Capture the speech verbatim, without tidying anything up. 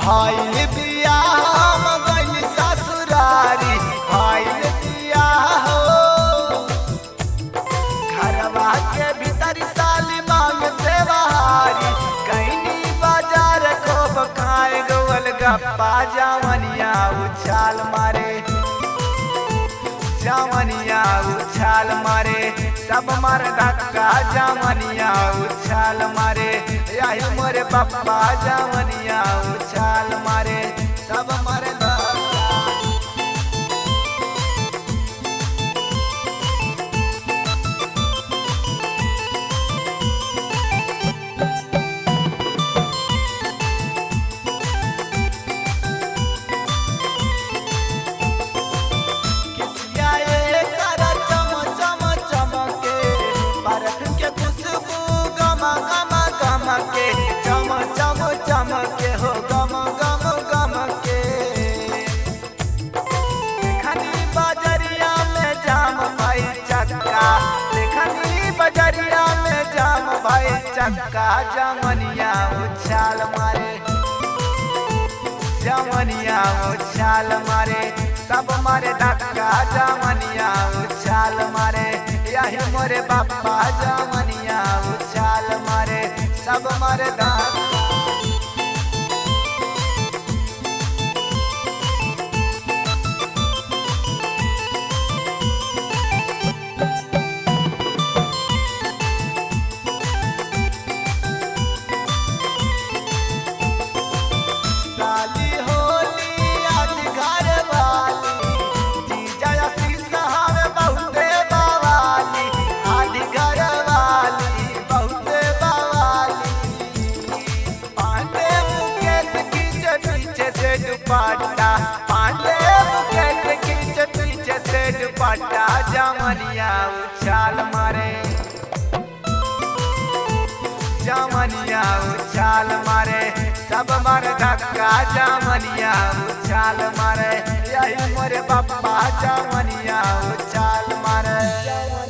भइल बियाह गइल ससुरारी भइल बियाह हो घरवा के भीतर साली मांग देवहारी कहीं बाजार को बखाए गोल गप्पा जवनिया उछाल मारे जवनिया उछाल मारे सब मर धक्का जवनिया उछाल मारे यही मोरे पप्पा जवनिया उछाल मारे सब मर धक्का। चमके हो गम गम गम के देखनी बजरिया में जाम भाई चक्का देखनी बजरिया में जाम भाई चक्का जवनिया उछाल मारे जवनिया उछाल मारे सब मारे धक्का जवनिया उछाल मारे यही मोरे बापा जवनिया उछाल मारे सब मारे धक्का। दुपट्टा पांडे बुकेट खींच पीछे से दुपट्टा जवनिया उछाल मारे जवनिया उछाल मारे सब मर धक्का जवनिया उछाल मारे यही मोरे पप्पा जवनिया उछाल मारे।